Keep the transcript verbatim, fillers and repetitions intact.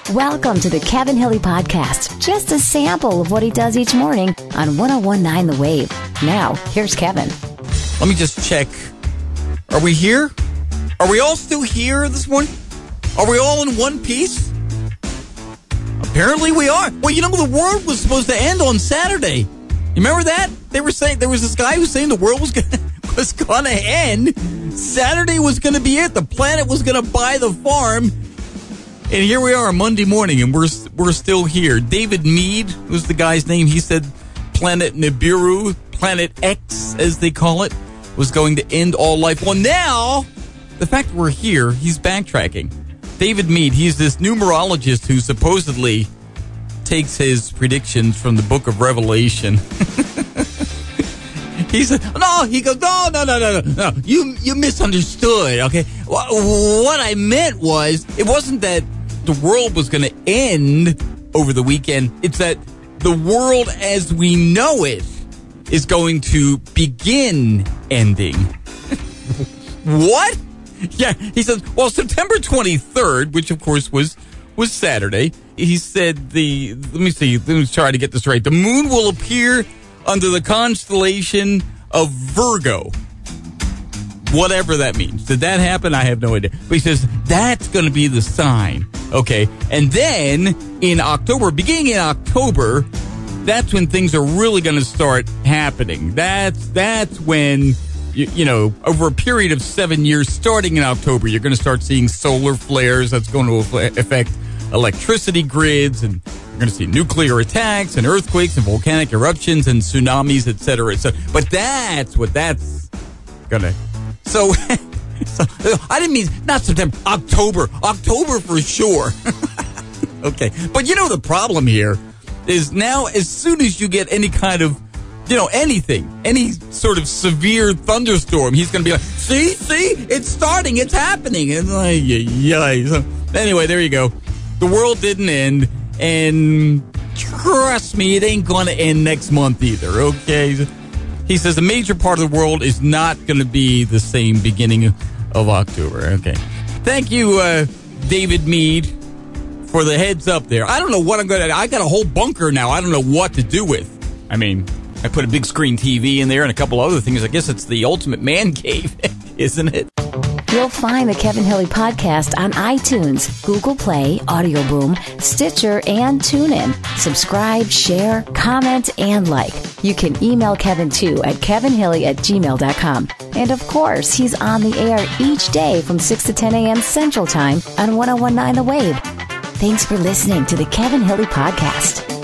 Welcome to the Kevin Hilly Podcast. Just a sample of what he does each morning on one oh one point nine The Wave. Now, here's Kevin. Let me just check. Are we here? Are we all still here this morning? Are we all in one piece? Apparently we are. Well, you know, the world was supposed to end on Saturday. You remember that? They were saying, there was this guy who was saying the world was gonna, was gonna end. Saturday was gonna be it. The planet was gonna buy the farm. And here we are Monday morning, and we're we're still here. David Mead was the guy's name. He said Planet Nibiru, Planet X, as they call it, was going to end all life. Well, now, the fact we're here, he's backtracking. David Mead, he's this numerologist who supposedly takes his predictions from the book of Revelation. He said, no, he goes, no, no, no, no, no, no. You, you misunderstood, okay? What I meant was, it wasn't that the world was going to end over the weekend. It's that the world as we know it is going to begin ending. What? Yeah, he says, well, September twenty-third, which of course was was Saturday, he said the, let me see, let me try to get this right. The moon will appear under the constellation of Virgo. Whatever that means. Did that happen? I have no idea. But he says that's going to be the sign. Okay. And then in October, beginning in October, that's when things are really going to start happening. That's, that's when, you, you know, over a period of seven years, starting in October, you're going to start seeing solar flares. That's going to affect electricity grids, and you're going to see nuclear attacks and earthquakes and volcanic eruptions and tsunamis, et cetera, et cetera. But that's what that's going to... So, so, I didn't mean, not September, October. October for sure. Okay. But you know the problem here is now as soon as you get any kind of, you know, anything, any sort of severe thunderstorm, he's going to be like, see, see, it's starting, it's happening. And like, yeah, yeah. So, anyway, there you go. The world didn't end, and trust me, it ain't going to end next month either, okay? He says a major part of the world is not going to be the same beginning of October. Okay. Thank you, uh, David Mead, for the heads up there. I don't know what I'm going to... I got a whole bunker now. I don't know what to do with. I mean, I put a big screen T V in there and a couple other things. I guess it's the ultimate man cave, isn't it? You'll find the Kevin Hilly Podcast on iTunes, Google Play, Audio Boom, Stitcher, and TuneIn. Subscribe, share, comment, and like. You can email Kevin, too, at kevinhilly at gmail dot com. And, of course, he's on the air each day from six to ten a.m. Central Time on one oh one point nine The Wave. Thanks for listening to the Kevin Hilly Podcast.